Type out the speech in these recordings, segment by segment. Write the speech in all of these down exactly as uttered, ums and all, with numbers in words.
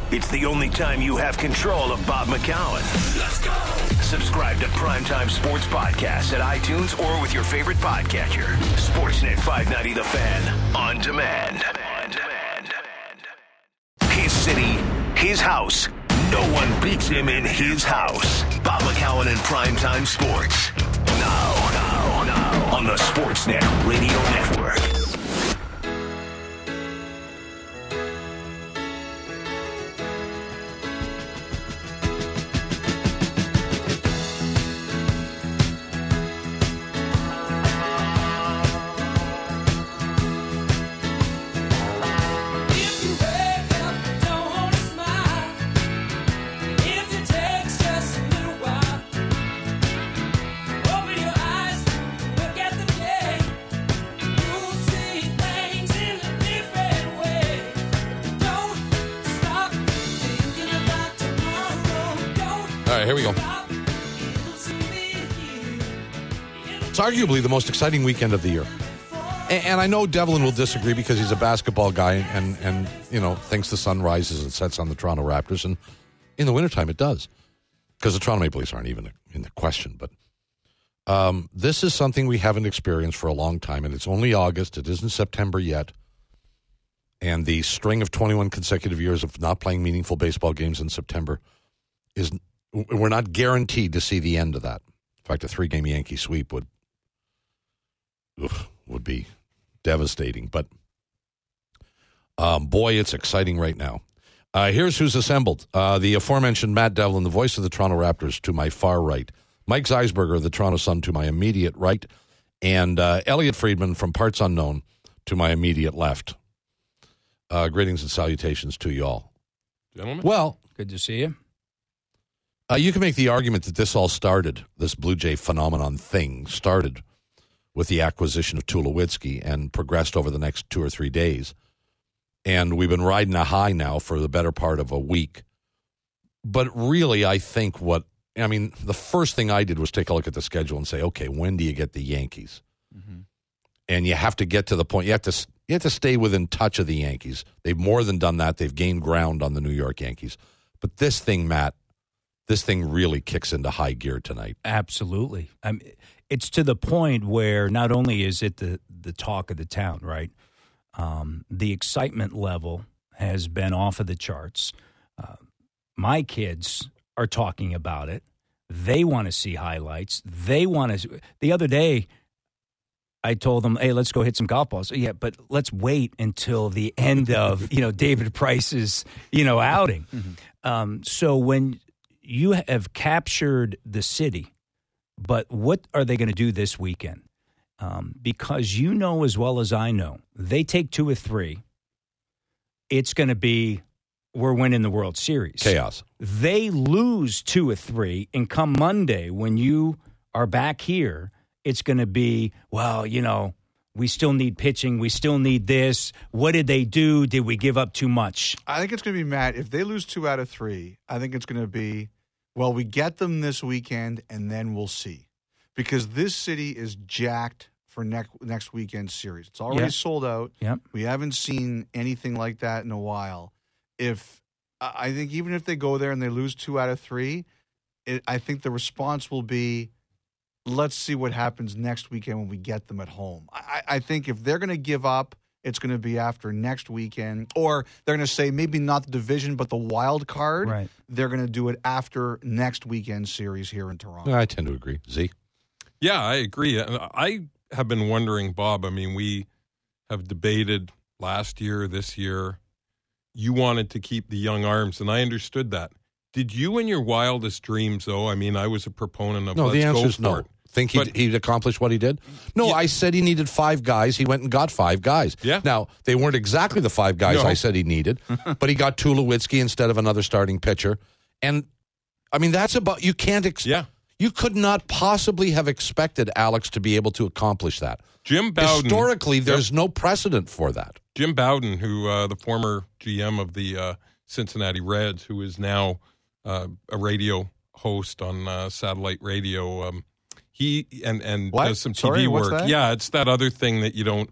It's the only time you have control of Bob McCown. Let's go. Subscribe to Primetime Sports Podcasts at iTunes or with your favorite podcatcher. Sportsnet five ninety The Fan. On demand. On demand. His city, his house. No one beats him in his house. Bob McCown and Primetime Sports. Now, now, now. On the Sportsnet Radio Network. Here we go. It's arguably the most exciting weekend of the year. And, and I know Devlin will disagree because he's a basketball guy and, and, you know, thinks the sun rises and sets on the Toronto Raptors. And in the wintertime, it does. Because the Toronto Maple Leafs aren't even in the question. But um, this is something we haven't experienced for a long time. And it's only August. It isn't September yet. And the string of twenty-one consecutive years of not playing meaningful baseball games in September is... We're not guaranteed to see the end of that. In fact, a three-game Yankee sweep would ugh, would be devastating. But, um, boy, it's exciting right now. Uh, here's who's assembled. Uh, the aforementioned Matt Devlin, the voice of the Toronto Raptors, to my far right. Mike Zeisberger of the Toronto Sun to my immediate right. And uh, Elliot Friedman from Parts Unknown to my immediate left. Uh, greetings and salutations to you all. Gentlemen. Well, good to see you. Uh, you can make the argument that this all started, this Blue Jay phenomenon thing started with the acquisition of Tulowitzki and progressed over the next two or three days. And we've been riding a high now for the better part of a week. But really, I think what, I mean, the first thing I did was take a look at the schedule and say, okay, when do you get the Yankees? Mm-hmm. And you have to get to the point, you have to, you have to stay within touch of the Yankees. They've more than done that. They've gained ground on the New York Yankees. But this thing, Matt, this thing really kicks into high gear tonight. Absolutely. I mean, it's to the point where not only is it the, the talk of the town, right? Um, the excitement level has been off of the charts. Uh, my kids are talking about it. They want to see highlights. They want to. The other day, I told them, hey, let's go hit some golf balls. Yeah, but let's wait until the end of, you know, David Price's, you know, outing. Mm-hmm. Um, so when you have captured the city, but what are they going to do this weekend? Um, because you know as well as I know, they take two or three, it's going to be, we're winning the World Series. Chaos. They lose two or three, and come Monday when you are back here, it's going to be, well, you know, we still need pitching. We still need this. What did they do? Did we give up too much? I think it's going to be, Matt, if they lose two out of three, I think it's going to be, well, we get them this weekend, and then we'll see. Because this city is jacked for next next weekend's series. It's already yep. sold out. Yep. We haven't seen anything like that in a while. If I think even if they go there and they lose two out of three, it, I think the response will be, let's see what happens next weekend when we get them at home. I, I think if they're going to give up, it's going to be after next weekend. Or they're going to say maybe not the division, but the wild card. Right. They're going to do it after next weekend's series here in Toronto. I tend to agree. Z? Yeah, I agree. I have been wondering, Bob, I mean, we have debated last year, this year. You wanted to keep the young arms, and I understood that. Did you in your wildest dreams, though? I mean, I was a proponent of no, let's the answer go is for no. it. Think he'd, But- he'd accomplished what he did? No, Yeah. I said he needed five guys. He went and got five guys. Yeah. Now, they weren't exactly the five guys No. I said he needed, but he got Tulowitzki instead of another starting pitcher. And, I mean, that's about, you can't, ex- Yeah. you could not possibly have expected Alex to be able to accomplish that. Jim Bowden. Historically, there's no precedent for that. Jim Bowden, who uh, the former G M of the uh, Cincinnati Reds, who is now uh, a radio host on uh, satellite radio, um, he and and What? does some T V Sorry, what's work. that? Yeah, it's that other thing that you don't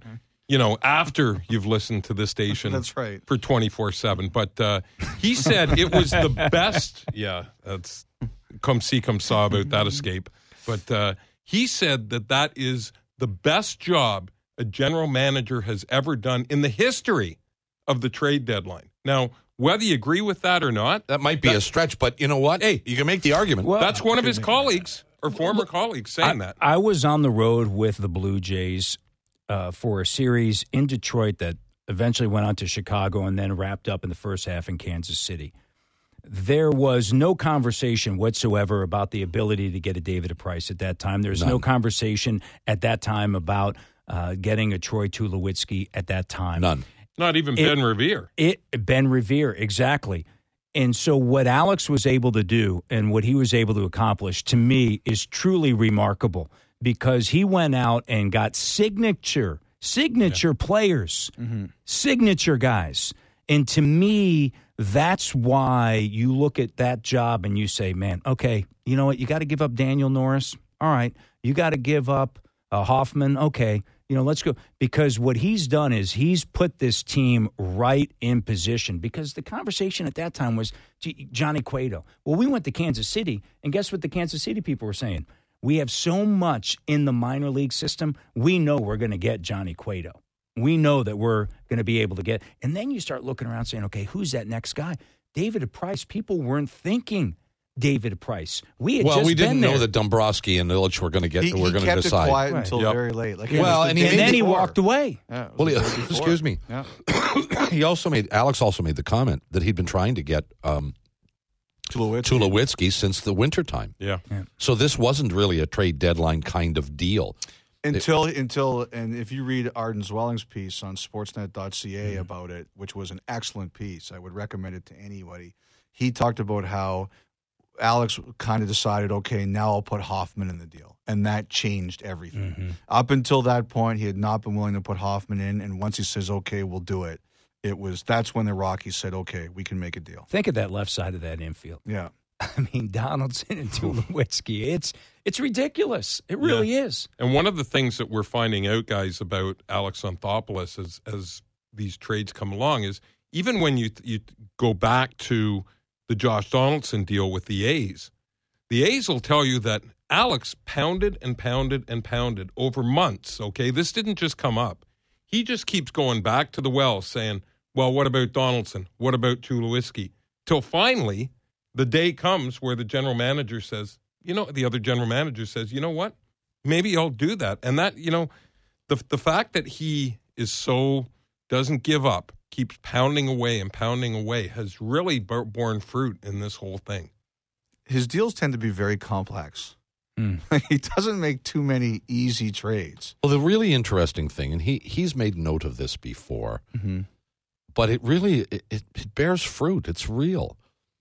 you know, after you've listened to this station. That's right. For twenty-four seven. But uh, he said it was the best. Yeah, that's come see, come saw about that escape. But uh, he said that that is the best job a general manager has ever done in the history of the trade deadline. Now, whether you agree with that or not, That might be that, a stretch, but you know what? Hey, you can make the argument. Well, that's one of his colleagues or former colleagues saying I, that. I was on the road with the Blue Jays uh, for a series in Detroit that eventually went on to Chicago and then wrapped up in the first half in Kansas City. There was no conversation whatsoever about the ability to get a David Price at that time. There's None. no conversation at that time about uh, getting a Troy Tulowitzki at that time. None. Not even It- Ben Revere. It Ben Revere, exactly. And so what Alex was able to do and what he was able to accomplish, to me, is truly remarkable because he went out and got signature, signature players, signature guys. And to me, that's why you look at that job and you say, man, okay, you know what? You got to give up Daniel Norris. All right. You got to give up uh, Hoffman. Okay. You know, let's go. Because what he's done is he's put this team right in position. Because the conversation at that time was Gee, Johnny Cueto. Well, we went to Kansas City, and guess what the Kansas City people were saying? We have so much in the minor league system, we know we're going to get Johnny Cueto. We know that we're going to be able to get. And then you start looking around saying, okay, who's that next guy? David Price. People weren't thinking David Price. We had Well, just we didn't been know there. that Dombrowski and Illich were going to get. He, were he going to kept decide. it quiet Right. until Yep. very late. Like, Well, it was and the he day and then he before. walked away. Yeah, it was Well, the he- day before. excuse me. Yeah. He also made Alex also made the comment that he'd been trying to get um, Tulowitzki. Tulowitzki since the wintertime. Yeah. So this wasn't really a trade deadline kind of deal. Until, until, and if you read Arden Zwelling's piece on sportsnet dot c Mm-hmm. a about it, which was an excellent piece, I would recommend it to anybody. He talked about how Alex kind of decided, okay, now I'll put Hoffman in the deal. And that changed everything. Mm-hmm. Up until that point, he had not been willing to put Hoffman in. And once he says, okay, we'll do it, it was, that's when the Rockies said, okay, we can make a deal. Think of that left side of that infield. Yeah. I mean, Donaldson and Tulowitzki. It's it's ridiculous. It really is. And one of the things that we're finding out, guys, about Alex Anthopoulos as as these trades come along is even when you you go back to the Josh Donaldson deal with the A's, the A's will tell you that Alex pounded and pounded and pounded over months, okay? This didn't just come up. He just keeps going back to the well saying, well, what about Donaldson? What about Tulowitzki? Till finally the day comes where the general manager says, you know, the other general manager says, you know what? Maybe I'll do that. And that, you know, the the fact that he is so, doesn't give up, keeps pounding away and pounding away has really b- borne fruit in this whole thing. His deals tend to be very complex. Mm. He doesn't make too many easy trades. Well, the really interesting thing, and he he's made note of this before, Mm-hmm. but it really it, it, it bears fruit. It's real.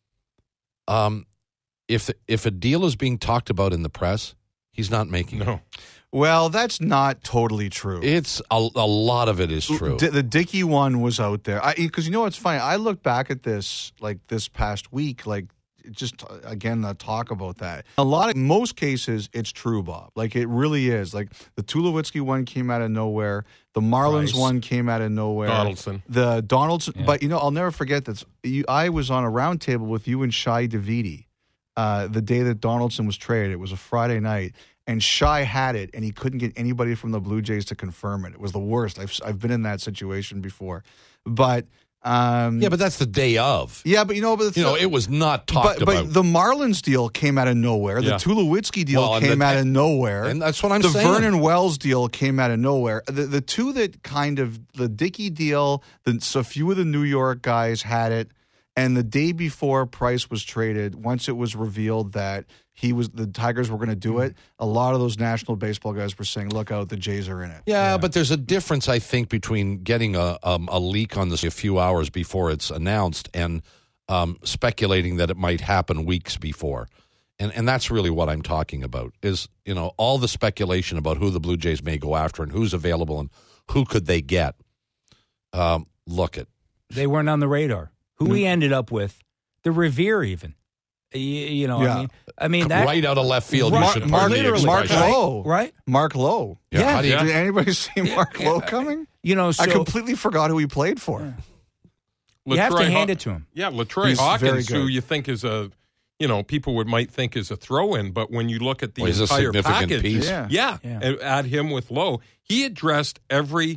Um, if if a deal is being talked about in the press, he's not making it. No. Well, that's not totally true. It's a, a lot of it is true. D- the Dickey one was out there. Because you know what's funny? I look back at this like this past week, like just uh, again the talk about that. A lot of most cases, it's true, Bob. Like it really is. Like the Tulowitzki one came out of nowhere. The Marlins Price. one came out of nowhere. Donaldson. The Donaldson. Yeah. But you know, I'll never forget this. You, I was on a round table with you and Shai Davidi uh, the day that Donaldson was traded. It was a Friday night. And Shai had it, and he couldn't get anybody from the Blue Jays to confirm it. It was the worst. I've I've been in that situation before, but um, yeah, but that's the day of. yeah, but you know, but You know, it was not talked but, but about. the Marlins deal came out of nowhere. Yeah. The Tulowitzki deal Well, and came the- out of nowhere, and that's what I'm the saying. Vernon Wells deal came out of nowhere. The the two that kind of the Dickey deal, the, so a few of the New York guys had it, and the day before Price was traded, once it was revealed that he was the Tigers were going to do it, a lot of those National Baseball guys were saying, "Look out, the Jays are in it." Yeah, but there's a difference, I think, between getting a um, a leak on this a few hours before it's announced and um, speculating that it might happen weeks before. And and that's really what I'm talking about is, you know, all the speculation about who the Blue Jays may go after and who's available and who could they get. Um, look at They weren't on the radar. Who we ended up with, the Revere even. You, you know, Yeah. I mean, I mean that right out of left field. Right, you should Mark, pardon the literally, Mark expression. Lowe. right? Mark Lowe. Yeah, Yeah. how do you- Did anybody see Mark Lowe coming? You know, so I completely forgot who he played for. you have to Latroy hand Haw- it to him. Yeah, Latroy He's very Hawkins, who good. you think is a, you know, people would might think is a throw-in, but when you look at the Well, he's a entire significant package, piece. Yeah. yeah, Yeah. and add him with Lowe, he addressed every,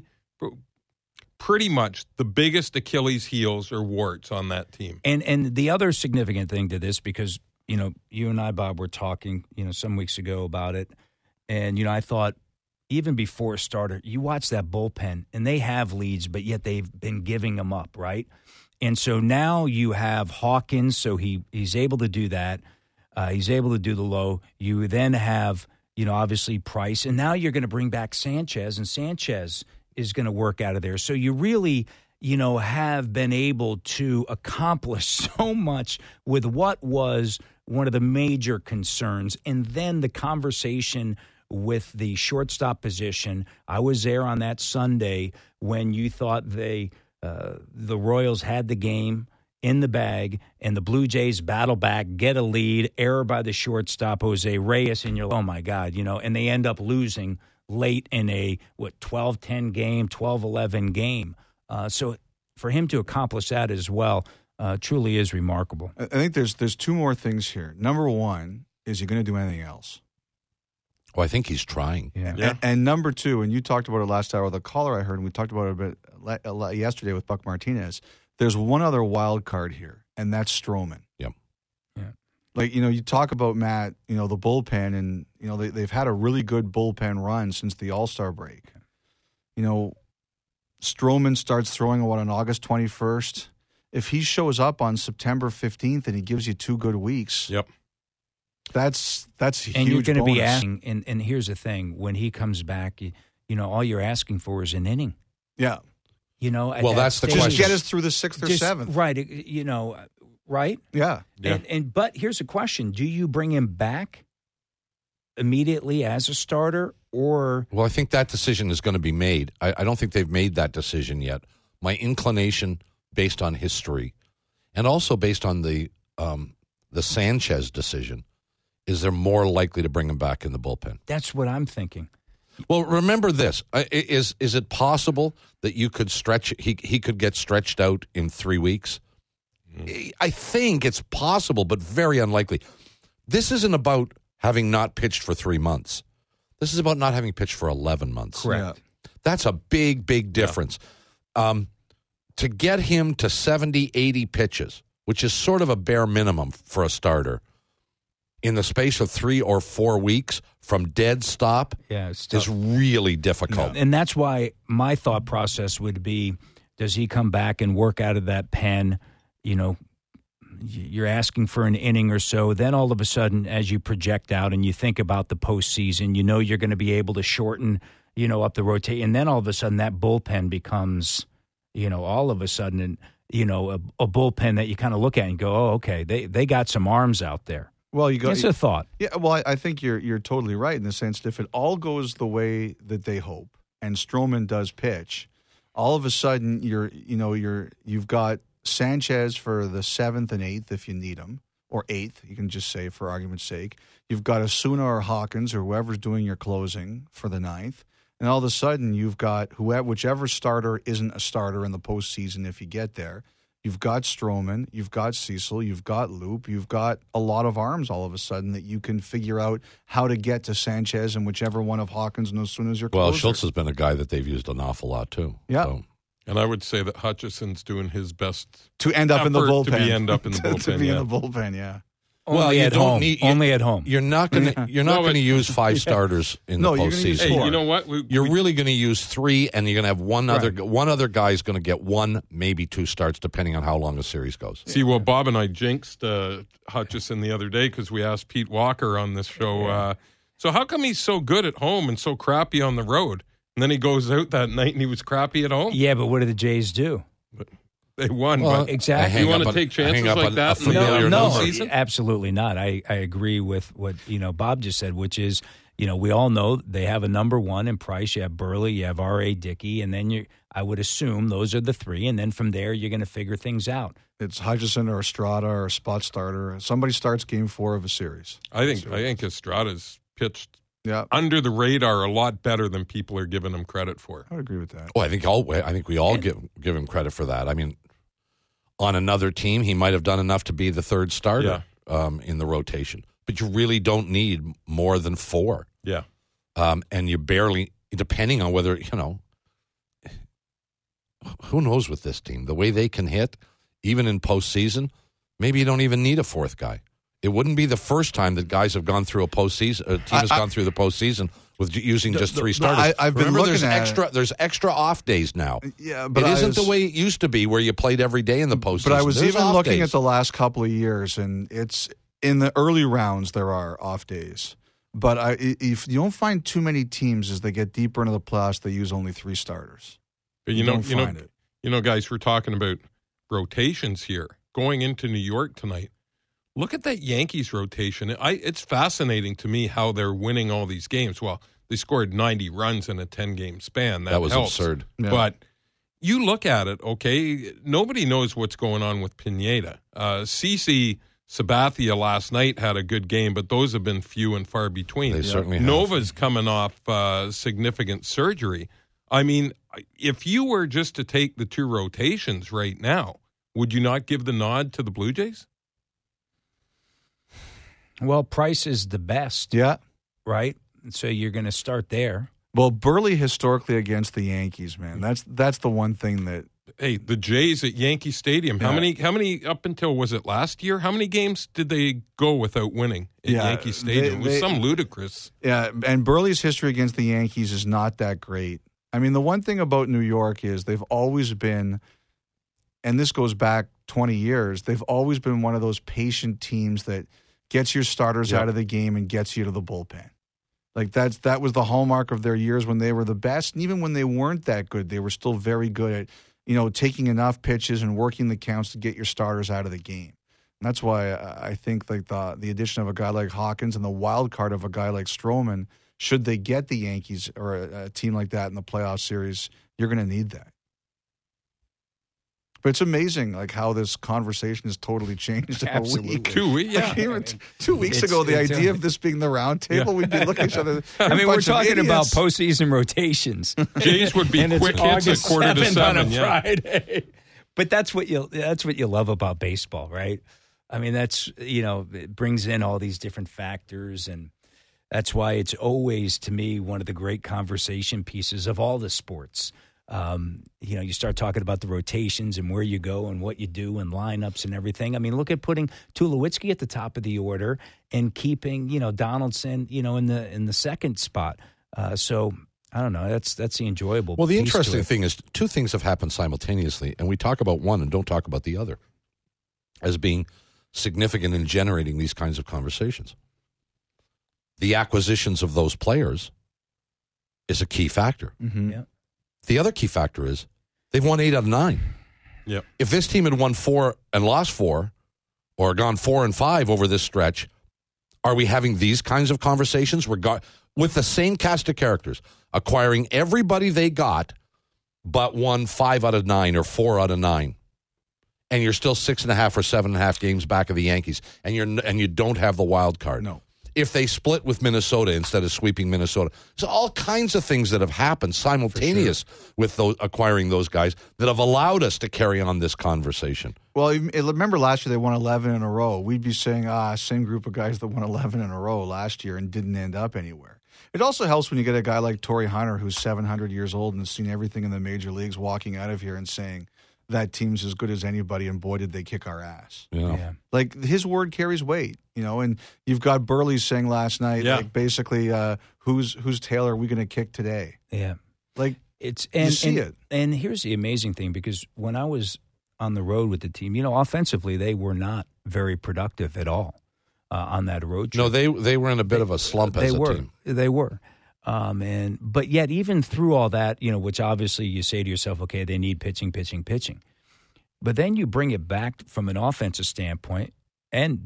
pretty much the biggest Achilles heels or warts on that team. And and the other significant thing to this, because you know, you and I, Bob, were talking, you know, some weeks ago about it, and you know, I thought even before it started, you watch that bullpen, and they have leads, but yet they've been giving them up, right? And so now you have Hawkins, so he he's able to do that. Uh, he's able to do the low. You then have, you know, obviously Price, and now you're going to bring back Sanchez, and Sanchez is going to work out of there. So you really, you know, have been able to accomplish so much with what was one of the major concerns. And then the conversation with the shortstop position. I was there on that Sunday when you thought they, uh, the Royals had the game in the bag, and the Blue Jays battle back, get a lead, error by the shortstop, Jose Reyes, and you're like, oh, my God, you know, and they end up losing late in a, what, twelve ten game, twelve eleven game. Uh, so for him to accomplish that as well uh, truly is remarkable. I think there's there's two more things here. Number one, is he going to do anything else? Well, I think he's trying. Yeah. Yeah. And, and number two, and you talked about it last hour, the caller I heard, and we talked about it a bit le- a lot yesterday with Buck Martinez. There's one other wild card here, and that's Stroman. Yep. Yeah. Like, you know, you talk about, Matt, you know, the bullpen, and, you know, they, they've had a really good bullpen run since the All-Star break. You know, Stroman starts throwing, what, on August twenty-first? If he shows up on September fifteenth and he gives you two good weeks, Yep. that's that's a huge And you're going to be bonus. asking, and, and here's the thing, when he comes back, you, you know, all you're asking for is an inning. Yeah. You know, at Well, that that's the stage- Just question. get us through the sixth or Just- seventh. Right, you know, right? Yeah. Yeah. And, and but here's the question: do you bring him back immediately as a starter, or Well, I think that decision is going to be made. I, I don't think they've made that decision yet. My inclination, based on history, and also based on the um, the Sanchez decision, is they're more likely to bring him back in the bullpen. that's what I'm thinking? Well, remember this: I- is is it possible that you could stretch? He he could get stretched out in three weeks. I think it's possible, but very unlikely. This isn't about having not pitched for three months. This is about not having pitched for eleven months. Correct. That's a big, big difference. Um, to get him to seventy, eighty pitches, which is sort of a bare minimum for a starter, in the space of three or four weeks from dead stop Yeah, it's is tough. really difficult. And that's why my thought process would be: does he come back and work out of that pen? You know, you're asking for an inning or so. Then all of a sudden, as you project out and you think about the postseason, you know you're going to be able to shorten, you know, up the rotation. And then all of a sudden, that bullpen becomes, you know, all of a sudden, you know, a, a bullpen that you kind of look at and go, oh, okay, they they got some arms out there. Well, you go. It's a thought. Yeah, well, I, I think you're you're totally right in the sense that if it all goes the way that they hope, and Stroman does pitch, all of a sudden you're you know you're you've got Sanchez for the seventh and eighth if you need him, or eighth, you can just say for argument's sake. You've got Osuna or Hawkins or whoever's doing your closing for the ninth, and all of a sudden you've got whoever whichever starter isn't a starter in the postseason if you get there. You've got Stroman, you've got Cecil, you've got Loop, you've got a lot of arms all of a sudden that you can figure out how to get to Sanchez and whichever one of Hawkins and Osuna is your Well, closer. Schultz has been a guy that they've used an awful lot, too. Yeah. So, And I would say that Hutchison's doing his best to end up in the effort bullpen. to be end up in the To- to bullpen, be yeah. in the bullpen, yeah. Well, Only you at don't home. need- you- Only at home. you're not going to you're not No, going to it- use five starters in No, the you're gonna use postseason. Hey, four. you know what? We, You're we- really going to use three, and you're going to have one other one other guy is going to get one, maybe two starts, depending on how long the series goes. See, well, Bob and I jinxed uh, Hutchison the other day because we asked Pete Walker on this show. Uh, so how come he's so good at home and so crappy on the road? And then he goes out that night and he was crappy at home. Yeah, but what do the Jays do? They won. Well, but exactly. I hang You wanna up on- take I hang chances up like on a that in the familiar middle no, of the number. season? absolutely not. I, I agree with what you know Bob just said, which is you know, we all know they have a number one in Price. You have Burley, you have R A. Dickey, and then you. I would assume those are the three, and then from there you're going to figure things out. It's Hutchison or Estrada or a spot starter. Somebody starts game four of a series. I think I think Estrada's pitched Yeah, under the radar a lot better than people are giving him credit for. I would agree with that. Oh, I think all I think we all give give him credit for that. I mean, on another team, he might have done enough to be the third starter um, in the rotation, but you really don't need more than four. Yeah, um, and you barely, depending on whether you know, who knows with this team, the way they can hit, even in postseason, maybe you don't even need a fourth guy. It wouldn't be the first time that guys have gone through a postseason. A team has I, I, gone through the postseason with using the, just the, three starters. I, I've been Remember, looking there's at extra. it. There's extra off days now. Yeah, but it I isn't was, the way it used to be, where you played every day in the postseason. But I was there's even looking days. at the last couple of years, and it's in the early rounds there are off days. But I, if you don't find too many teams as they get deeper into the playoffs, they use only three starters. But you, you know, don't you know, find it. you know, guys, we're talking about rotations here going into New York tonight. Look at that Yankees rotation. I, it's fascinating to me how they're winning all these games. Well, they scored ninety runs in a ten-game span. That, that was helps. absurd. Yeah. But you look at it, okay, nobody knows what's going on with Pineda. Uh, CeCe Sabathia last night had a good game, but those have been few and far between. They yeah. certainly have. Nova's coming off uh, significant surgery. I mean, if you were just to take the two rotations right now, would you not give the nod to the Blue Jays? Well, Price is the best. Yeah. Right? So you're going to start there. Well, Burley historically against the Yankees, man. That's that's the one thing that. Hey, the Jays at Yankee Stadium. How Yeah. many? How many up until was it last year? How many games did they go without winning at Yeah, Yankee Stadium? they- it was they- some ludicrous. Yeah, and Burley's history against the Yankees is not that great. I mean, the one thing about New York is they've always been, and this goes back twenty years, they've always been one of those patient teams that gets your starters Yep. out of the game and gets you to the bullpen. Like that's that was the hallmark of their years when they were the best. And even when they weren't that good, they were still very good at, you know, taking enough pitches and working the counts to get your starters out of the game. And that's why I I think like the the addition of a guy like Hawkins and the wild card of a guy like Stroman, should they get the Yankees or a, a team like that in the playoff series, you're going to need that. But it's amazing, like how this conversation has totally changed in a Absolutely. week. Two weeks, yeah. Like, even t- two weeks It's- ago, the it's, idea uh, of this being the round table, we'd be looking at each other. I a mean, we're bunch of talking about idiots. postseason rotations. Jays would be and it's quick hits at August quarter to seventh on a seven. Yeah. Friday. But that's what you that's what you love about baseball, right? I mean, that's, you know, it brings in all these different factors, and that's why it's always, to me, one of the great conversation pieces of all the sports. Um, you know, you start talking about the rotations and where you go and what you do and lineups and everything. I mean, look at putting Tulowitzki at the top of the order and keeping, you know, Donaldson, you know, in the in the second spot. Uh, so I don't know. That's that's the enjoyable. Well, the piece to interesting it. thing is two things have happened simultaneously, and we talk about one and don't talk about the other as being significant in generating these kinds of conversations. The acquisitions of those players is a key factor. Mhm. Yeah. The other key factor is they've won eight out of nine. Yep. If this team had won four and lost four, or gone four and five over this stretch, are we having these kinds of conversations regard with the same cast of characters, acquiring everybody they got, but won five out of nine or four out of nine, and you're still six and a half or seven and a half games back of the Yankees, and you're and you don't have the wild card? No. If they split with Minnesota instead of sweeping Minnesota. So all kinds of things that have happened simultaneous with those, acquiring those guys that have allowed us to carry on this conversation. Well, you- remember last year they won eleven in a row. We'd be saying, ah, same group of guys that won eleven in a row last year and didn't end up anywhere. It also helps when you get a guy like Torrey Hunter, who's seven hundred years old and has seen everything in the major leagues, walking out of here and saying, that team's as good as anybody, and boy, did they kick our ass. You know? Yeah. Like, his word carries weight, you know, and you've got Burley saying last night, Yeah. like, basically, uh, whose whose tail are we going to kick today? Yeah. Like, It's and, see and, it. and here's the amazing thing, because when I was on the road with the team, you know, offensively they were not very productive at all uh, on that road trip. No, they they were in a bit of a slump they as a were. team. They were. Um, and but yet, even through all that, you know, which obviously you say to yourself, okay, they need pitching, pitching, pitching. But then you bring it back from an offensive standpoint, and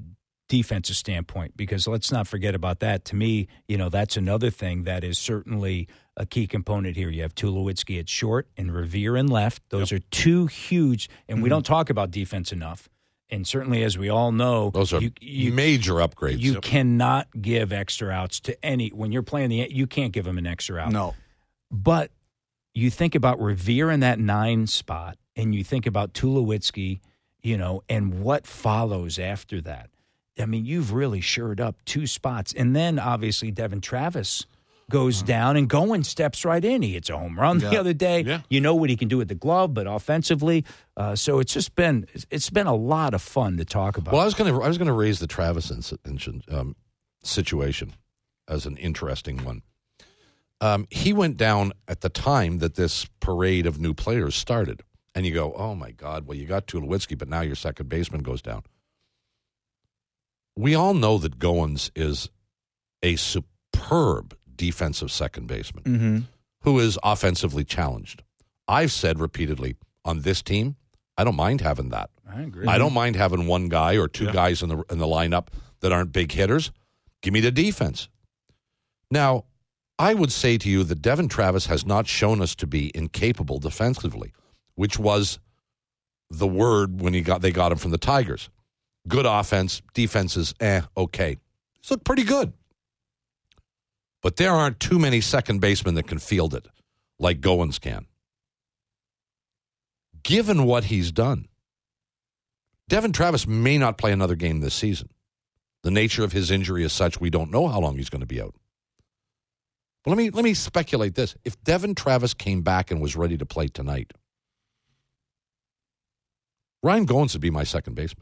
defensive standpoint, because let's not forget about that. To me, you know, that's another thing that is certainly a key component here. You have Tulowitzki at short and Revere in left. Those yep. are two huge, and mm-hmm. we don't talk about defense enough. And certainly, as we all know, those are you, you, major upgrades. You yep. cannot give extra outs to any, when you're playing the, you can't give them an extra out. No. But you think about Revere in that nine spot, and you think about Tulowitzki, you know, and what follows after that. I mean, you've really shored up two spots. And then, obviously, Devin Travis goes down, and Goins steps right in. He hits a home run yeah. the other day. Yeah. You know what he can do with the glove, but offensively. Uh, so it's just been it's been a lot of fun to talk about. Well, I was going to I was going to raise the Travis um, situation as an interesting one. Um, he went down at the time that this parade of new players started. And you go, oh, my God, well, you got Tulowitzki, but now your second baseman goes down. We all know that Goins is a superb defensive second baseman mm-hmm. who is offensively challenged. I've said repeatedly, on this team, I don't mind having that. I agree. I don't mind having one guy or two yeah. guys in the in the lineup that aren't big hitters. Give me the defense. Now, I would say to you that Devin Travis has not shown us to be incapable defensively, which was the word when he got they got him from the Tigers. Good offense, defense is eh, okay. He's looked pretty good. But there aren't too many second basemen that can field it like Goins can. Given what he's done, Devin Travis may not play another game this season. The nature of his injury is such we don't know how long he's going to be out. But let me let me speculate this. If Devin Travis came back and was ready to play tonight, Ryan Goins would be my second baseman.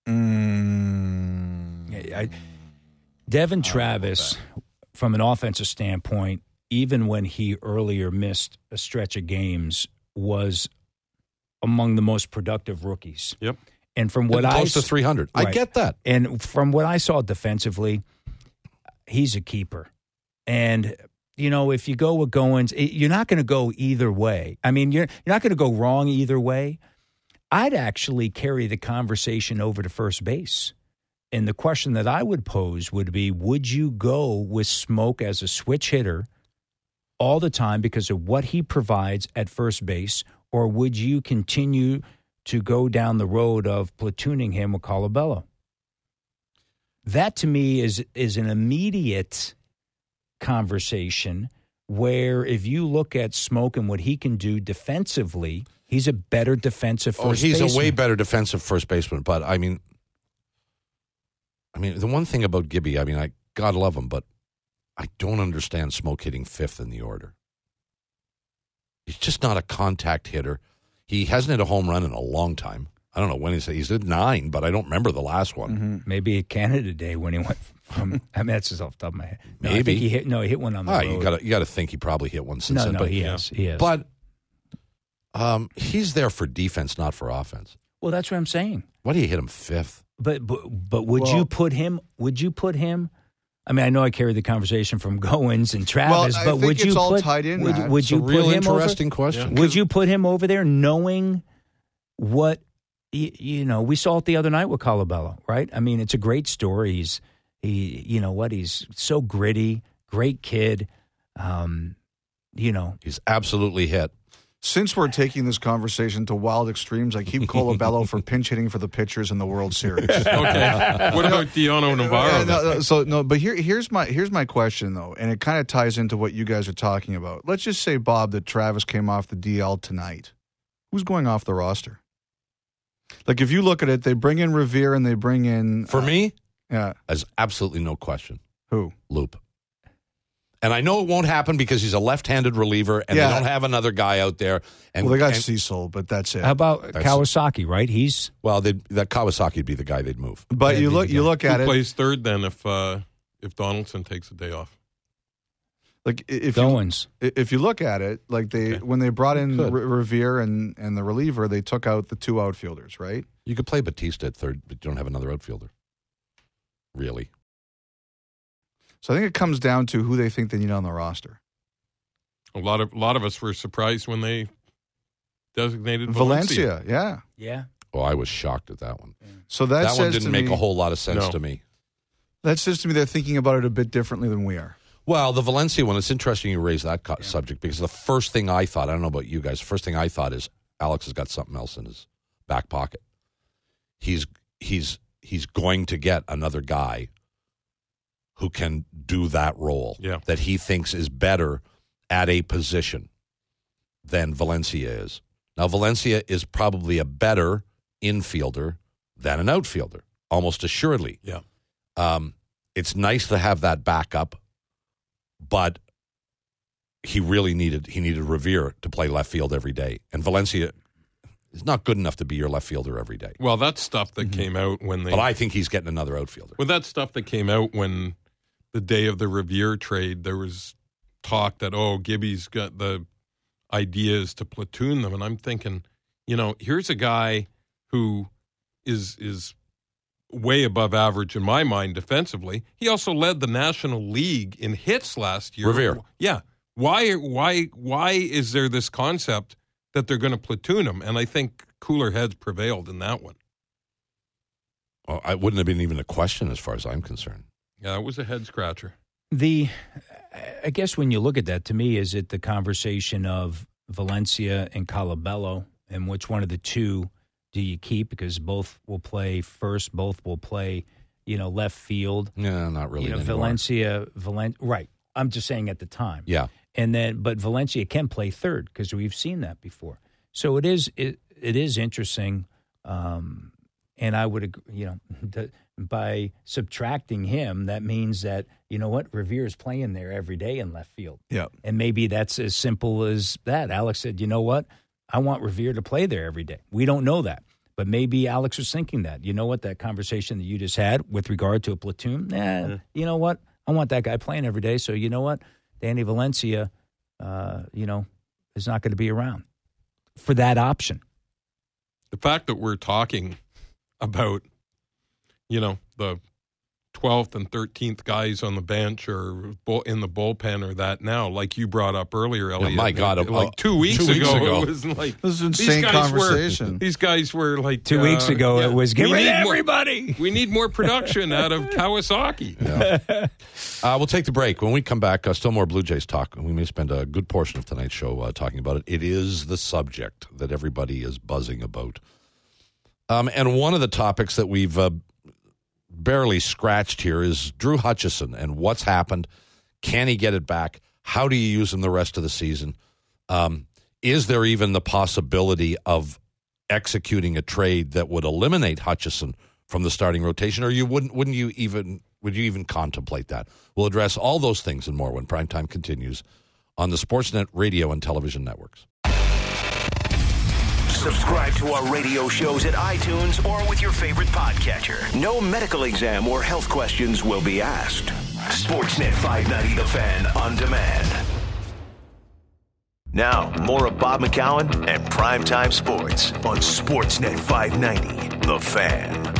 Mm. I, Devin Travis, from an offensive standpoint, even when he earlier missed a stretch of games, was among the most productive rookies. Yep. And from what and I close to three hundred. Right. I get that. And from what I saw defensively, he's a keeper. And you know, if you go with Goins, you're not going to go either way. I mean, you're you're not going to go wrong either way. I'd actually carry the conversation over to first base. And the question that I would pose would be, would you go with Smoke as a switch hitter all the time because of what he provides at first base, or would you continue to go down the road of platooning him with Colabello? That, to me, is is an immediate conversation where if you look at Smoke and what he can do defensively, he's a better defensive first baseman. Oh, he's baseman. a way better defensive first baseman. But, I mean, I mean, the one thing about Gibby, I mean, I God love him, but I don't understand Smoke hitting fifth in the order. He's just not a contact hitter. He hasn't hit a home run in a long time. I don't know when he's he's at nine, but I don't remember the last one. Mm-hmm. Maybe at Canada Day when he went from. I mean, that's just off the top of my head. No, Maybe I think he hit. No, he hit one on the oh, road. You got you got to think he probably hit one since no, then. No, but, he has. He has. But um, he's there for defense, not for offense. Well, that's what I'm saying. Why do you hit him fifth? But but, but would well, you put him? Would you put him? I mean, I know I carried the conversation from Goins and Travis, well, but would it's you all put? tied in, would, Matt. would It's you a put real him interesting over? question. Would you put him over there, knowing what you, you know? We saw it the other night with Colabello, right? I mean, it's a great story. He's he, you know what? He's so gritty, great kid. Um, you know, he's absolutely hit. Since we're taking this conversation to wild extremes, I keep Colabello for pinch hitting for the pitchers in the World Series. Okay. What about Deono Navarro? Uh, no, no, so no, but here, here's my here's my question though, and it kind of ties into what you guys are talking about. Let's just say, Bob, that Travis came off the D L tonight. Who's going off the roster? Like, if you look at it, they bring in Revere and they bring in for uh, me. Yeah, there's absolutely no question. Who? Loop. And I know it won't happen because he's a left-handed reliever, and yeah. they don't have another guy out there. And well, they got and, Cecil, but that's it. How about that's Kawasaki? Right? He's well. That Kawasaki would be the guy they'd move. But you look, you look at Who it. plays third then if uh, if Donaldson takes a day off? Like if Goins. you if you look at it, like they okay. when they brought in Re- Revere and and the reliever, they took out the two outfielders, right? You could play Batista at third, but you don't have another outfielder. Really. So I think it comes down to who they think they need on the roster. A lot of a lot of us were surprised when they designated Valencia. Valencia, yeah, yeah. Oh, I was shocked at that one. So that, that says one didn't to make me, a whole lot of sense No. to me. That says to me they're thinking about it a bit differently than we are. Well, the Valencia one, it's interesting you raise that co- subject because the first thing I thought, I don't know about you guys, the first thing I thought is Alex has got something else in his back pocket. He's he's he's going to get another guy who can do that role yeah. that he thinks is better at a position than Valencia is. Now, Valencia is probably a better infielder than an outfielder, almost assuredly. Yeah. Um, it's nice to have that backup, but he really needed he needed Revere to play left field every day, and Valencia is not good enough to be your left fielder every day. Well, that's stuff that Mm-hmm. came out when they. But I think he's getting another outfielder. Well, that's stuff that came out when the day of the Revere trade. There was talk that oh, Gibby's got the ideas to platoon them, and I'm thinking, you know, here's a guy who is is. way above average in my mind defensively. He also led the National League in hits last year. Revere. Yeah. Why why why is there this concept that they're going to platoon him? And I think cooler heads prevailed in that one. Well, I wouldn't have been even a question as far as I'm concerned. Yeah, it was a head scratcher. The, I guess when you look at that, to me, is it the conversation of Valencia and Colabello, and which one of the two do you keep? Because both will play first, both will play, you know, left field. Yeah, not really You know, anymore. Valencia, Valen- right. I'm just saying at the time. Yeah. And then, but Valencia can play third because we've seen that before. So it is, it, it is interesting. Um, and I would, agree, you know, the, by subtracting him, that means that, you know what, Revere is playing there every day in left field. Yeah. And maybe that's as simple as that. Alex said, you know what, I want Revere to play there every day. We don't know that. But maybe Alex was thinking that. You know what, that conversation that you just had with regard to a platoon, eh, yeah. You know what, I want that guy playing every day. So you know what, Danny Valencia, uh, you know, is not going to be around for that option. The fact that we're talking about, you know, the twelfth and thirteenth guys on the bench or in the bullpen or that now, like you brought up earlier, Elliot. Yeah, my God, like uh, two weeks, two weeks ago, ago. it was like This is an these insane guys conversation. Were, these guys were like Two uh, weeks ago, yeah, it was, get we rid of need more- everybody. We need more production out of Kawasaki. Yeah. uh, we'll take the break. When we come back, uh, still more Blue Jays talk. We may spend a good portion of tonight's show uh, talking about it. It is the subject that everybody is buzzing about. Um, and one of the topics that we've uh, barely scratched here is Drew Hutchison and what's happened. Can he get it back? How do you use him the rest of the season? Um, is there even the possibility of executing a trade that would eliminate Hutchison from the starting rotation, or you wouldn't? Wouldn't you even? Would you even contemplate that? We'll address all those things and more when Primetime continues on the Sportsnet radio and television networks. Subscribe to our radio shows at iTunes or with your favorite podcatcher. No medical exam or health questions will be asked. Sportsnet five ninety The Fan on demand. Now, more of Bob McCown and Primetime Sports on Sportsnet five ninety The Fan.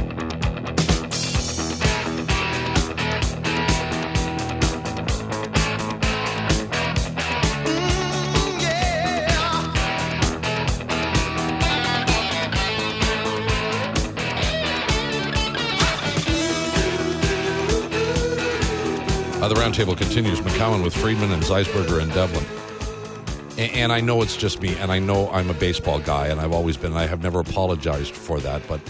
Uh, the roundtable continues. McCowan with Friedman and Zeisberger and Devlin. And, and I know it's just me, and I know I'm a baseball guy, and I've always been, and I have never apologized for that, but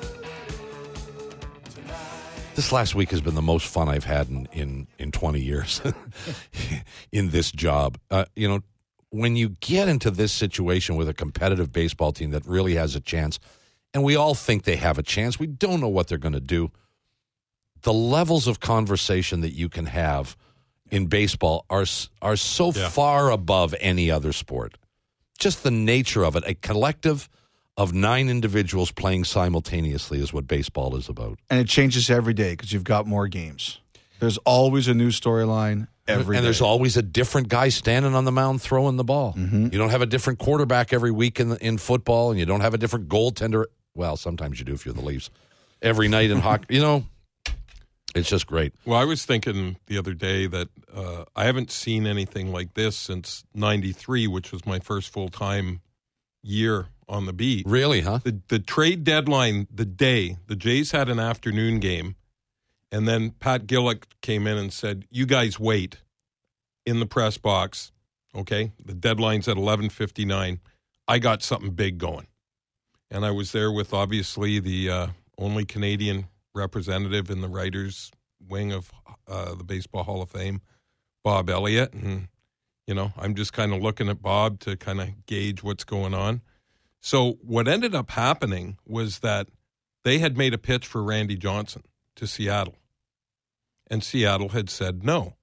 this last week has been the most fun I've had in, in, in twenty years in this job. Uh, you know, when you get into this situation with a competitive baseball team that really has a chance, and we all think they have a chance, we don't know what they're going to do. The levels of conversation that you can have in baseball are are so Yeah. far above any other sport. Just the nature of it, a collective of nine individuals playing simultaneously is what baseball is about. And it changes every day because you've got more games. There's always a new storyline every and day. there's always a different guy standing on the mound throwing the ball. Mm-hmm. You don't have a different quarterback every week in the, in football, and you don't have a different goaltender. Well, sometimes you do if you're the Leafs. Every night in hockey, you know, it's just great. Well, I was thinking the other day that uh, I haven't seen anything like this since ninety-three, which was my first full-time year on the beat. Really, huh? The, the trade deadline, the day, the Jays had an afternoon game, And then Pat Gillick came in and said, you guys wait in the press box, okay? The deadline's at eleven fifty-nine. I got something big going. And I was there with, obviously, the uh, only Canadian representative in the writers' wing of uh, the Baseball Hall of Fame, Bob Elliott. And, you know, I'm just kind of looking at Bob to kind of gauge what's going on. So what ended up happening was that they had made a pitch for Randy Johnson to Seattle. And Seattle had said no.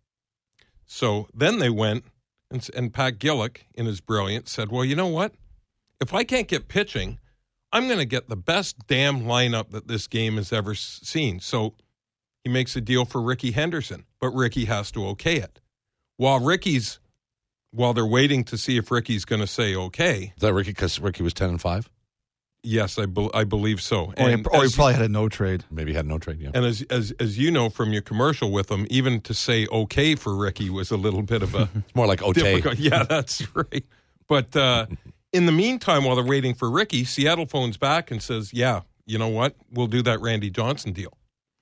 So then they went, and, and Pat Gillick, in his brilliance, said, well, you know what? If I can't get pitching, I'm going to get the best damn lineup that this game has ever seen. So he makes a deal for Ricky Henderson, but Ricky has to okay it. While Ricky's, while they're waiting to see if Ricky's going to say okay. Is that Ricky? Because Ricky was ten and five. Yes, I, be, I believe so. Or, And he, or he as- probably had a no trade. Maybe he had no trade. Yeah. And as as as you know from your commercial with him, even to say okay for Ricky was a little bit of a It's more like Otay. difficult. Yeah, that's right. But uh, in the meantime, while they're waiting for Ricky, Seattle phones back and says, "Yeah, you know what? We'll do that Randy Johnson deal."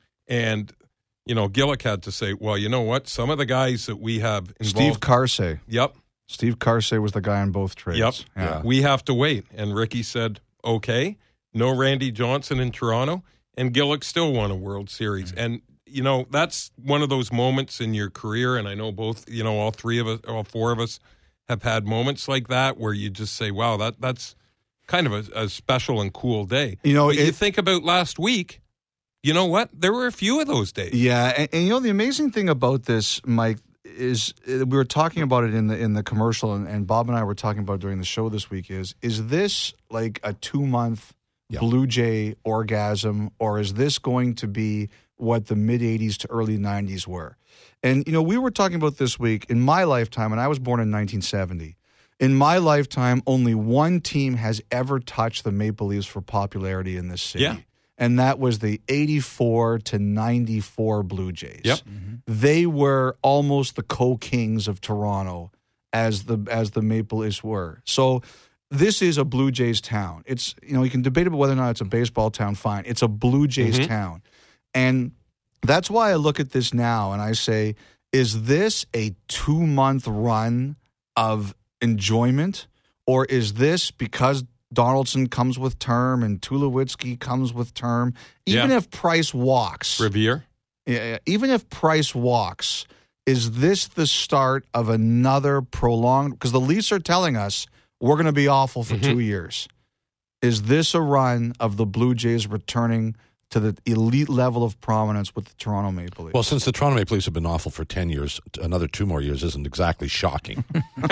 And you know, Gillick had to say, "Well, you know what? Some of the guys that we have involved." Steve Carsey. Yep. Steve Carsey was the guy on both trades. Yep. Yeah. We have to wait. And Ricky said, okay, no Randy Johnson in Toronto. And Gillick still won a World Series. Mm-hmm. And, you know, that's one of those moments in your career. And I know both, you know, all three of us, all four of us have had moments like that where you just say, wow, that that's kind of a, a special and cool day. You know, but you it- think about last week, you know what? There were a few of those days. Yeah, and, and you know the amazing thing about this, Mike, is uh, we were talking about it in the in the commercial, and, and Bob and I were talking about it during the show this week. Is is this like a two month Yeah. Blue Jay orgasm, or is this going to be what the mid eighties to early nineties were? And you know, we were talking about this week in my lifetime, and I was born in nineteen seventy. In my lifetime, only one team has ever touched the Maple Leafs for popularity in this city. Yeah. And that was the eighty-four to ninety-four Blue Jays. Yep. They were almost the co-kings of Toronto as the as the Maple Leafs were. So this is a Blue Jays town. It's, you know, you can debate about whether or not it's a baseball town, fine. It's a Blue Jays Mhm. town. And that's why I look at this now and I say, is this a two-month run of enjoyment, or is this because Donaldson comes with term and Tulowitzki comes with term? Even Yeah. if Price walks, Riviere? yeah, even if Price walks, is this the start of another prolonged? Because the Leafs are telling us we're going to be awful for Mhm. two years. Is this a run of the Blue Jays returning to the elite level of prominence with the Toronto Maple Leafs? Well, since the Toronto Maple Leafs have been awful for ten years, another two more years isn't exactly shocking.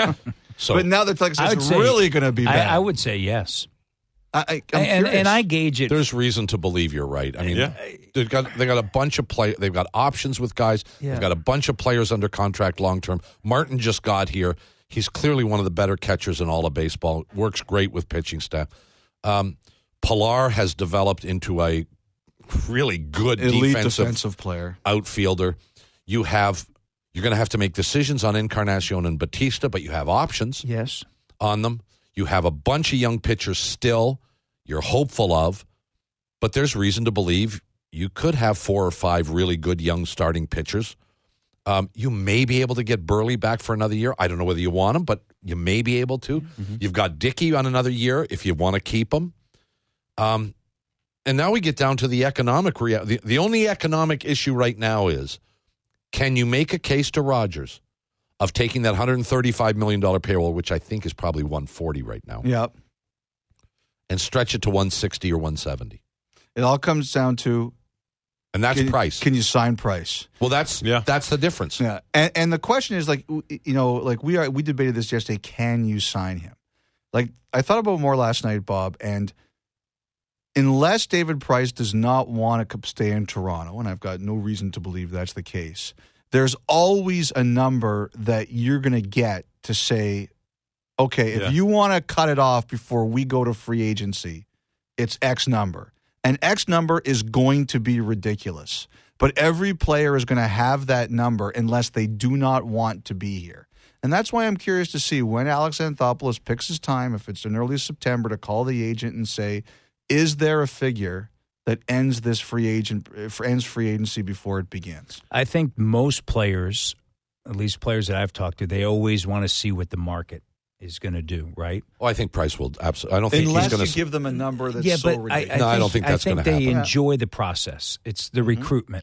so, but now that like, I would it's say- really going to be I, bad. I would say yes. I, I, I'm And, curious. and I gauge it. there's reason to believe you're right. I mean, Yeah. they've got they got a bunch of play. They've got options with guys. Yeah. They've got a bunch of players under contract long term. Martin just got here. He's clearly one of the better catchers in all of baseball. Works great with pitching staff. Um, Pilar has developed into a really good elite defensive, defensive player. outfielder. You have you're going to have to make decisions on Encarnacion and Batista, but you have options Yes. on them. You have a bunch of young pitchers still you're hopeful of, but there's reason to believe you could have four or five really good young starting pitchers. Um, you may be able to get Burley back for another year. I don't know whether you want him, but you may be able to. You've got Dickey on another year if you want to keep him. Um, and now we get down to the economic reality. The, the only economic issue right now is, can you make a case to Rogers of taking that one hundred thirty-five million dollars payroll, which I think is probably one hundred forty right now, Yep. and stretch it to one hundred sixty or one hundred seventy? It all comes down to And that's can, price. Can you sign Price? well, that's Yeah. that's the difference. Yeah, and and the question is like w- you know like we are we debated this yesterday. Can you sign him? Like I thought about it more last night, Bob, and unless David Price does not want to stay in Toronto, and I've got no reason to believe that's the case, there's always a number that you're going to get to say, okay, if Yeah. you want to cut it off before we go to free agency, it's X number. And X number is going to be ridiculous. But every player is going to have that number unless they do not want to be here. And that's why I'm curious to see when Alex Anthopoulos picks his time, if it's in early September, to call the agent and say, is there a figure that ends this free agent ends free agency before it begins? I think most players, at least players that I've talked to, they always want to see what the market is going to do, right? Oh, I think Price will absolutely. I don't think Unless he's going you to give them a number that's yeah, so but ridiculous. I, I No, I think, don't think that's I think gonna they happen. enjoy the process. It's the Mm-hmm. recruitment.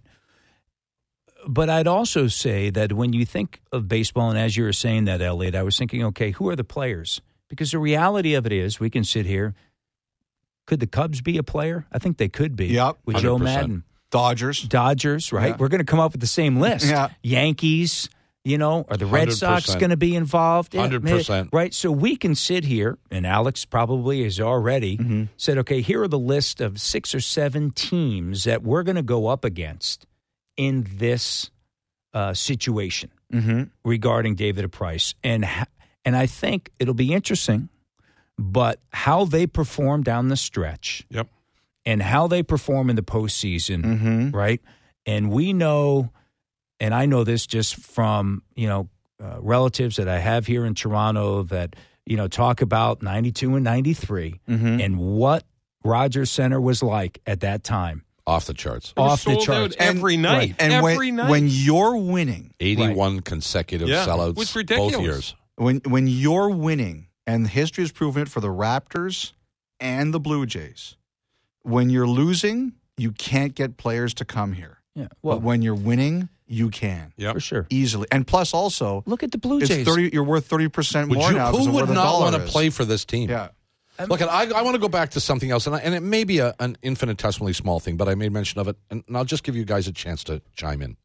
But I'd also say that when you think of baseball, and as you were saying that, Elliot, I was thinking, okay, who are the players? Because the reality of it is, we can sit here. Could the Cubs be a player? I think they could be. Yep. With Joe one hundred percent. Madden. Dodgers. Dodgers, right? Yeah. We're going to come up with the same list. Yeah. Yankees, you know, are the Red one hundred Sox percent. going to be involved? Yeah, one hundred percent. Right? So we can sit here, and Alex probably has already Mm-hmm. said, okay, here are the list of six or seven teams that we're going to go up against in this uh, situation Mm-hmm. regarding David Price. And, ha- and I think it'll be interesting, but how they perform down the stretch Yep. and how they perform in the postseason, Mm-hmm. right? And we know, and I know this just from, you know, uh, relatives that I have here in Toronto that, you know, talk about ninety-two and ninety-three Mm-hmm. and what Rogers Center was like at that time. off the charts. It was Off the sold charts. out every And- night. right. And every when, night. when you're winning, eighty-one consecutive Yeah, sellouts it was ridiculous. both years. when when you're winning, and history has proven it for the Raptors and the Blue Jays, when you're losing, you can't get players to come here. Yeah, But when you're winning, you can Yep. for sure. easily. And plus, also, Look at the Blue it's Jays. thirty. You're worth thirty percent Would more you, now. because who of where would the not dollar want to is. play for this team? Yeah. Look, I, I want to go back to something else, and, I, and it may be a, an infinitesimally small thing, but I made mention of it, and, and I'll just give you guys a chance to chime in.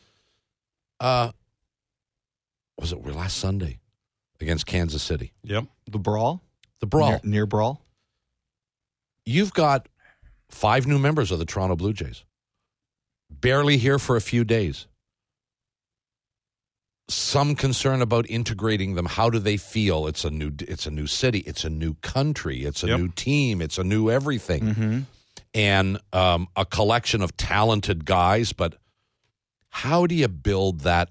Uh, was it last Sunday against Kansas City? Yep. The brawl, The brawl. near, near brawl. You've got five new members of the Toronto Blue Jays, barely here for a few days. Some concern about integrating them. How do they feel? It's a new. It's a new city. It's a new country. It's a Yep. new team. It's a new everything. Mm-hmm. And um, a collection of talented guys. But how do you build that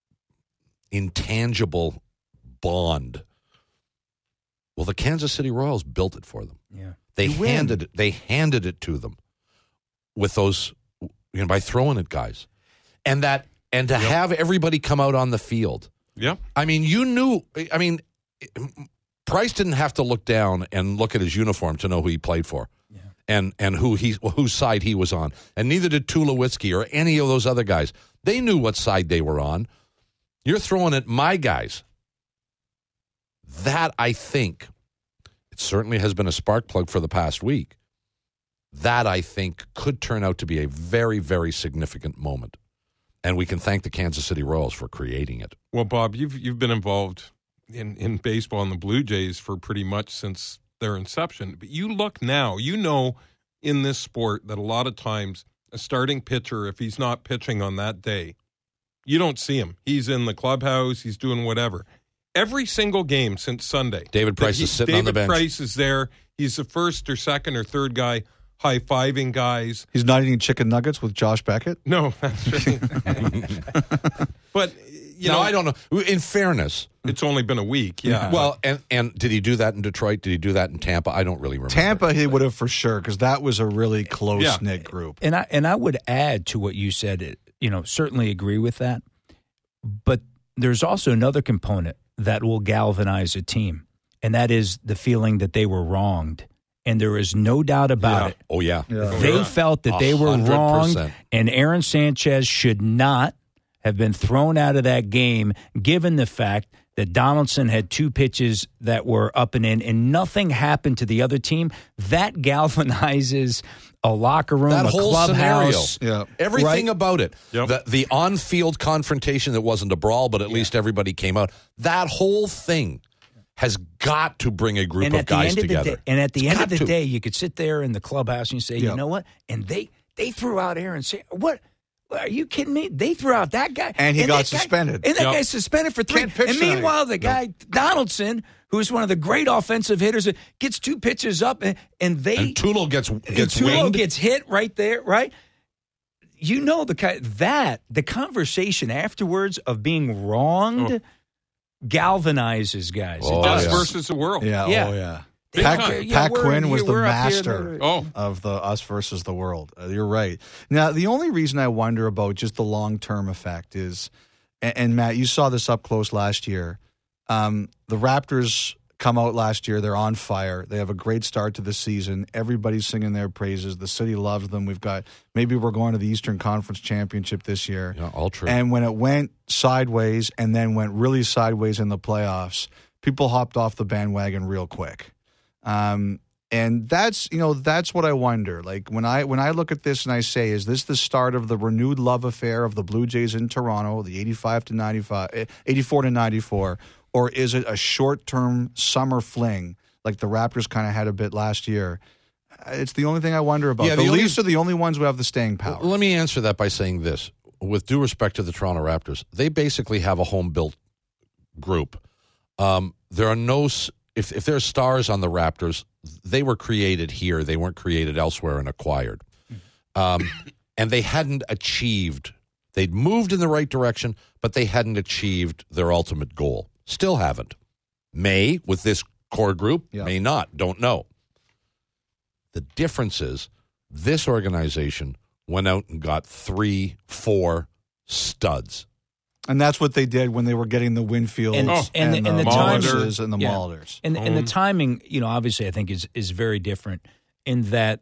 intangible bond? Well, the Kansas City Royals built it for them. Yeah. They You win. handed it. They handed it to them with those, you know, by throwing it, guys, and that, and to have everybody come out on the field. Yep. I mean, you knew. I mean, Price didn't have to look down and look at his uniform to know who he played for, Yeah. and and who he whose side he was on, and neither did Tulowitzki or any of those other guys. They knew what side they were on. You're throwing at my guys. That, I think, it certainly has been a spark plug for the past week. That, I think, could turn out to be a very, very significant moment. And we can thank the Kansas City Royals for creating it. Well, Bob, you've you've been involved in, in baseball and the Blue Jays for pretty much since their inception. But you look now, you know in this sport that a lot of times a starting pitcher, if he's not pitching on that day, you don't see him. He's in the clubhouse, he's doing whatever. Every single game since Sunday, David Price that is sitting on the bench. David Price is there. He's the first or second or third guy high-fiving guys. He's not eating chicken nuggets with Josh Beckett. No, that's right. But, you now, know, I don't know. In fairness, it's only been a week. Yeah. well, and, and did he do that in Detroit? Did he do that in Tampa? I don't really remember. Tampa, he would have for sure because that was a really close Yeah. knit group. And I and I would add to what you said, you know, certainly agree with that. But there's also another component that will galvanize a team, and that is the feeling that they were wronged. And there is no doubt about Yeah. it. Oh, yeah. They Yeah. felt that they were one hundred wronged, percent. and Aaron Sanchez should not have been thrown out of that game, given the fact that Donaldson had two pitches that were up and in, and nothing happened to the other team. That galvanizes a locker room, That a whole clubhouse. Yeah. Everything Right? about it. Yep. The, the on-field confrontation that wasn't a brawl, but at least everybody came out. That whole thing has got to bring a group And of at the guys end of the together. day, and at the It's end got of the to. day, you could sit there in the clubhouse and you say, Yeah. you know what? And they they threw out Aaron Sanchez. What? Are you kidding me? They threw out that guy. And he got that guy- suspended. and that Yep. guy's suspended for three. Can't pitch And tonight. meanwhile, the guy, Donaldson, who's one of the great offensive hitters, gets two pitches up, and, and they. And Tulo gets, gets Tulo winged. gets hit right there, right? You know, the ki- that, the conversation afterwards of being wronged Oh. galvanizes guys. Oh, it does. Us yeah. versus the world. Yeah, Yeah. oh yeah. Pat, time. Yeah, Pat we're Quinn in was here, the we're up here, master there- Oh. of the us versus the world. Uh, you're right. Now, the only reason I wonder about just the long-term effect is, and, and Matt, you saw this up close last year, um, the Raptors come out last year. They're on fire. They have a great start to the season. Everybody's singing their praises. The city loves them. We've got, maybe we're going to the Eastern Conference Championship this year. Yeah, all true. And when it went sideways and then went really sideways in the playoffs, people hopped off the bandwagon real quick. Um, and that's, you know, that's what I wonder. Like when I when I look at this and I say, is this the start of the renewed love affair of the Blue Jays in Toronto, the eighty-five to ninety-five, eighty-four to ninety-four, or is it a short-term summer fling like the Raptors kind of had a bit last year? It's the only thing I wonder about. Yeah, the the only- Leafs are the only ones who have the staying power. Let me answer that by saying this. With due respect to the Toronto Raptors, they basically have a home-built group. Um, there are no s- if if there's stars on the Raptors, they were created here. They weren't created elsewhere and acquired. Um, and they hadn't achieved. They'd moved in the right direction, but they hadn't achieved their ultimate goal. Still haven't. May with this core group, Yeah. may not. Don't know. The difference is this organization went out and got three, four studs. And that's what they did when they were getting the Winfields And- and, and the- and the the timing- Mollises and the Yeah. Mulders. And and the timing, you know, obviously, I think is is very different in that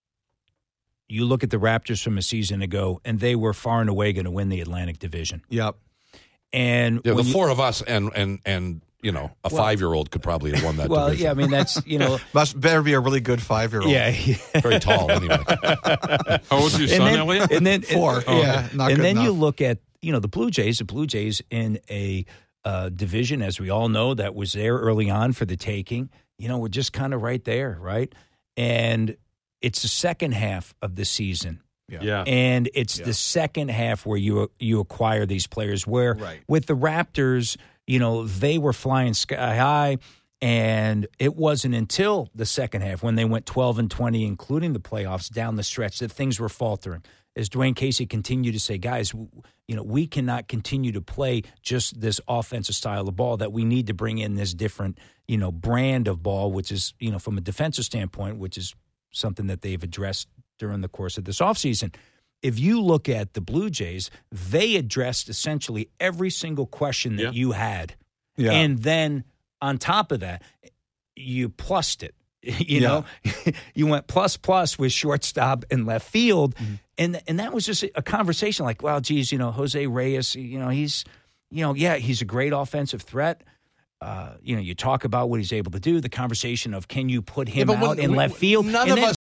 you look at the Raptors from a season ago, and they were far and away going to win the Atlantic Division. Yep. And Yeah, the when you- four of us and and and you know a Well- five-year-old could probably have won that. well, division. yeah, I mean that's you know, Must better be a really good five-year-old. yeah, yeah. Very tall anyway. How old's your son, and then, Elliot? and then Four. and, Yeah, not and good then you enough. look at you know the Blue Jays, the Blue Jays in a uh, division, as we all know, that was there early on for the taking. You know, we're just kind of right there, right? And it's the second half of the season. Yeah. And it's Yeah. the second half where you you acquire these players. Where Right. with the Raptors, you know, they were flying sky high, and it wasn't until the second half when they went twelve and twenty, including the playoffs down the stretch, that things were faltering. As Dwayne Casey continued to say, guys, w- you know, we cannot continue to play just this offensive style of ball, that we need to bring in this different, you know, brand of ball, which is, you know, from a defensive standpoint, which is something that they've addressed during the course of this offseason. If you look at the Blue Jays, they addressed essentially every single question that Yeah. you had. Yeah. And then on top of that, you plussed it. You Yeah. know, you went plus plus with shortstop and left field. And and that was just a conversation like, well, geez, you know, Jose Reyes, you know, he's, you know, yeah, he's a great offensive threat. Uh, you know, you talk about what he's able to do, the conversation of can you put him Yeah, but out when- in we- left field? None And of then- us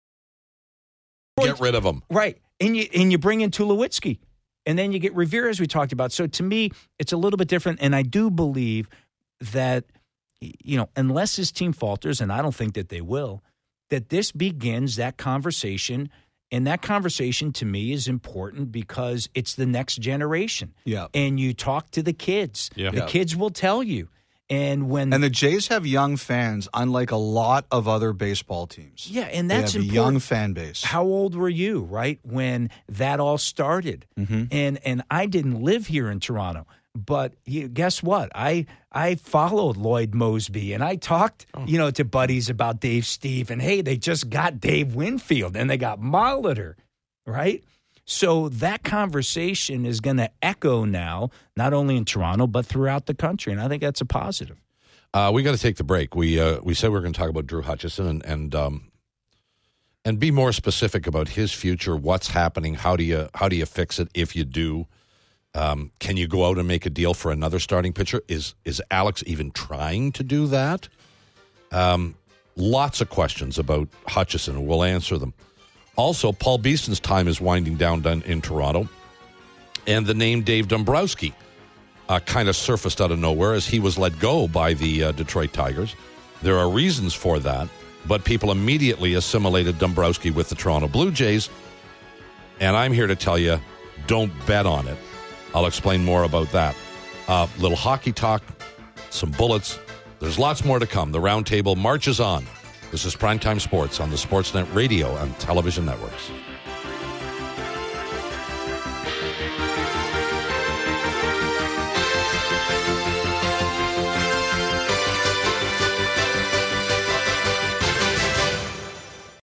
get rid of them. Right. And you and you bring in Tulowitzki. And then you get Revere, as we talked about. So to me, it's a little bit different. And I do believe that, you know, unless his team falters, and I don't think that they will, that this begins that conversation. And that conversation to me is important because it's the next generation. Yeah. And you talk to the kids. Yeah. The Yeah. kids will tell you. And when And the Jays have young fans, unlike a lot of other baseball teams. yeah, and They that's have a important. young fan base. How old were you, right, when that all started? Mm-hmm. And and I didn't live here in Toronto, but you, guess what? I I followed Lloyd Mosby, and I talked, Oh. you know, to buddies about Dave Steve, and hey, they just got Dave Winfield, and they got Molitor, right? So that conversation is going to echo now, not only in Toronto but throughout the country, and I think that's a positive. Uh, we got to take the break. We uh, we said we were going to talk about Drew Hutchison and and um, and be more specific about his future. What's happening? How do you how do you fix it if you do? Um, can you go out and make a deal for another starting pitcher? Is is Alex even trying to do that? Um, lots of questions about Hutchison, and we'll answer them. Also, Paul Beeston's time is winding down down in Toronto, and the name Dave Dombrowski uh, kind of surfaced out of nowhere as he was let go by the uh, Detroit Tigers. There are reasons for that, but people immediately assimilated Dombrowski with the Toronto Blue Jays, and I'm here to tell you, don't bet on it. I'll explain more about that. Uh, little hockey talk, some bullets. There's lots more to come. The roundtable marches on. This is Primetime Sports on the Sportsnet radio and television networks.